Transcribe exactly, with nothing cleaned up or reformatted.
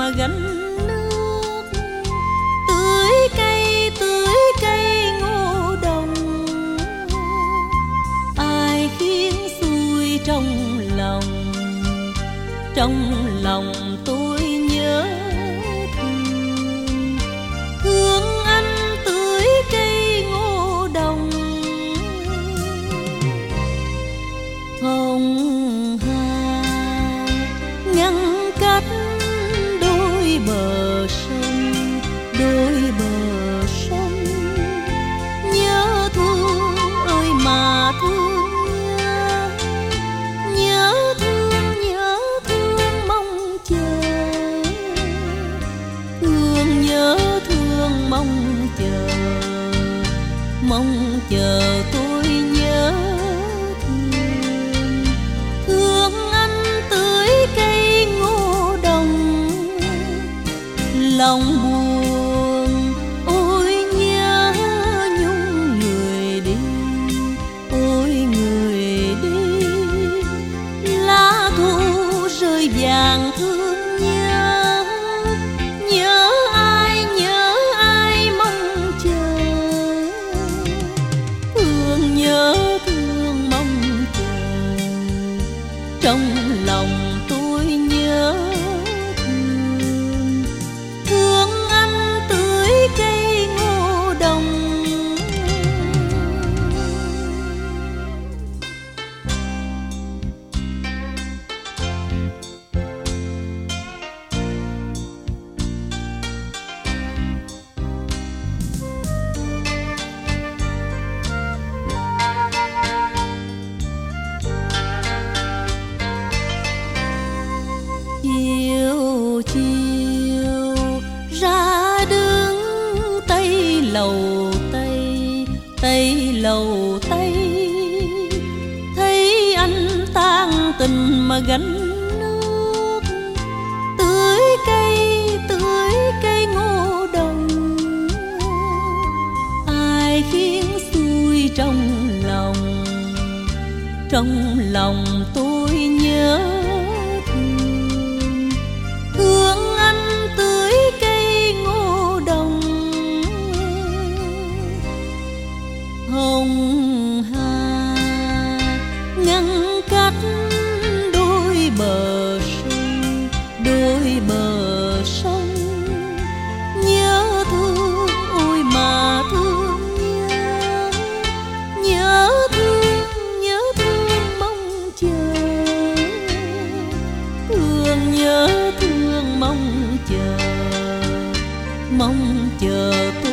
mà gánh nước, tưới cây tưới cây ngô đồng. Ai khiến xuôi trong lòng, trong lòng tôi nhớ thương. Thương anh tưới cây ngô đồng. Hồng hà ngăn cách đôi bờ sông, đôi bờ sông. Nhớ thương ơi mà thương nhớ, nhớ thương nhớ thương mong chờ. Thương nhớ thương mong chờ, mong chờ tôi nhớ thương. Thương anh tưới cây ngô đồng. Lòng buồn ôi nhớ nhung người đi, ôi người đi. Lá thu rơi vàng thương nhớ, nhớ ai nhớ ai mong chờ. Thương nhớ thương mong chờ, trong lòng tôi nhớ thương. Thương anh tưới cây ngô đồng. Chiều chiều ra đứng tây lầu tây, tây lầu tây. Thấy anh tang tình mà gánh nước, tưới cây tưới cây ngô đồng. Ai khiến xuôi trong lòng, trong lòng tôi nhớ thương. Thương anh tưới cây ngô đồng. Hồng hà ngăn cách đôi bờ sông, đôi bờ sông. Nhớ thương ôi mà thương nhớ, nhớ thương nhớ thương mong chờ. Thương nhớ thương mong chờ, mong chờ